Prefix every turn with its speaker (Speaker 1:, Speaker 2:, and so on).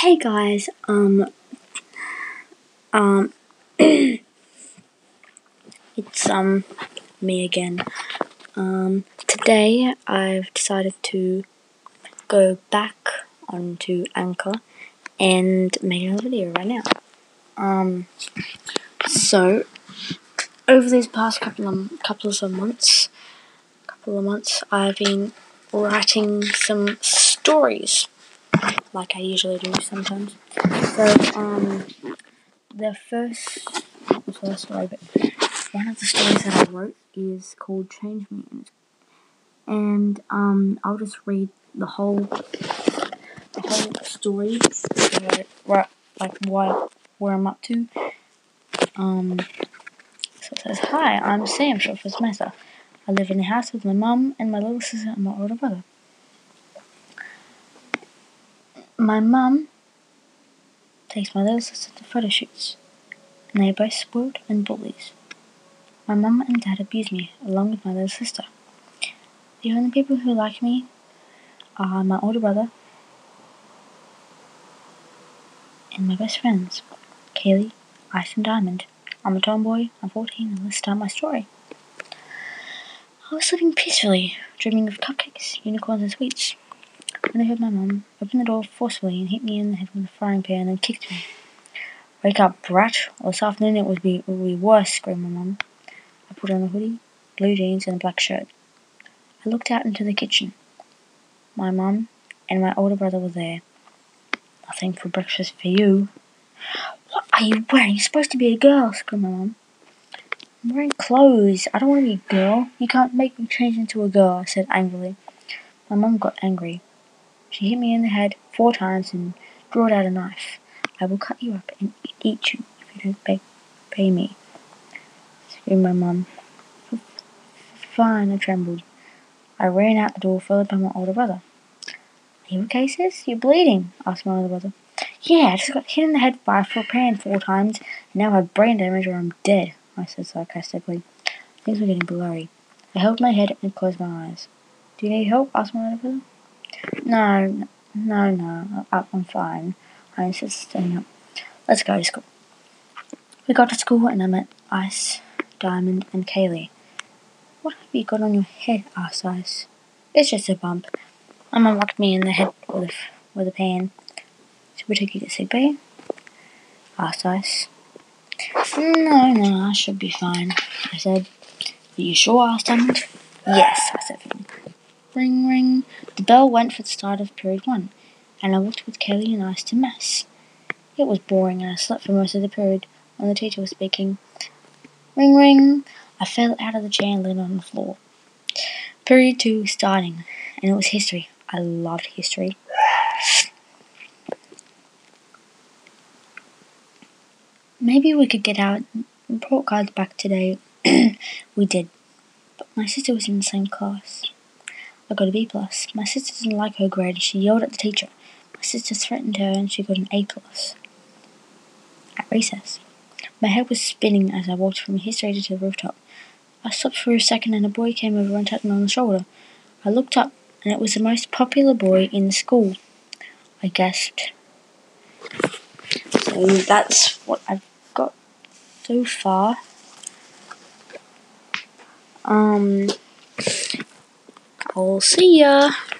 Speaker 1: Hey guys, it's me again. Today I've decided to go back onto Anchor and make another video right now. So over these past couple of months, I've been writing some stories, like I usually do sometimes. So the first story, but one of the stories that I wrote is called Change Me, and I'll just read the whole story, where I'm up to. So it says, "Hi, I'm Sam Shortfus Mesa. I live in a house with my mum and my little sister and my older brother. My mum takes my little sister to photo shoots, and they are both spoiled and bullies. My mum and dad abuse me, along with my little sister. The only people who like me are my older brother and my best friends, Kaylee, Ice and Diamond. I'm a tomboy, I'm 14, and let's start my story. I was living peacefully, dreaming of cupcakes, unicorns, and sweets, when I heard my mum open the door forcefully and hit me in the head with a frying pan and kicked me. Wake up, brat, or this afternoon it will be worse, screamed my mum. I put on a hoodie, blue jeans, and a black shirt. I looked out into the kitchen. My mum and my older brother were there. Nothing for breakfast for you. What are you wearing? You're supposed to be a girl, screamed my mum. I'm wearing clothes. I don't want to be a girl. You can't make me change into a girl, I said angrily. My mum got angry. She hit me in the head 4 times and drawed out a knife. I will cut you up and eat you if you don't pay me, screamed my mum. Fine, I trembled. I ran out the door, followed by my older brother. Are you okay, sis? You're bleeding, asked my older brother. Yeah, I just got hit in the head by a pan 4 times, and now I have brain damage or I'm dead, I said sarcastically. Things were getting blurry. I held my head and closed my eyes. Do you need help? Asked my older brother. No, I'm fine, I insisted, standing up. Let's go to school. We got to school and I met Ice, Diamond, and Kaylee. What have you got on your head? Asked Ice. It's just a bump. Mama whacked me in the head with a pan. Should we take you to sick bay? Asked Ice. No, I should be fine, I said. Are you sure? Asked Diamond. Yes, I said. Ring, ring. The bell went for the start of period 1, and I walked with Kelly and Ice to mess. It was boring, and I slept for most of the period when the teacher was speaking. Ring, ring. I fell out of the chair and landed on the floor. Period 2 was starting, and it was history. I loved history. Maybe we could get our report cards back today. We did, but my sister was in the same class. I got a B+. My sister didn't like her grade. She yelled at the teacher. My sister threatened her, and she got an A+. At recess, my head was spinning as I walked from history to the rooftop. I stopped for a second, and a boy came over and tapped me on the shoulder. I looked up, and it was the most popular boy in the school. I gasped. So that's what I've got so far. I'll see ya.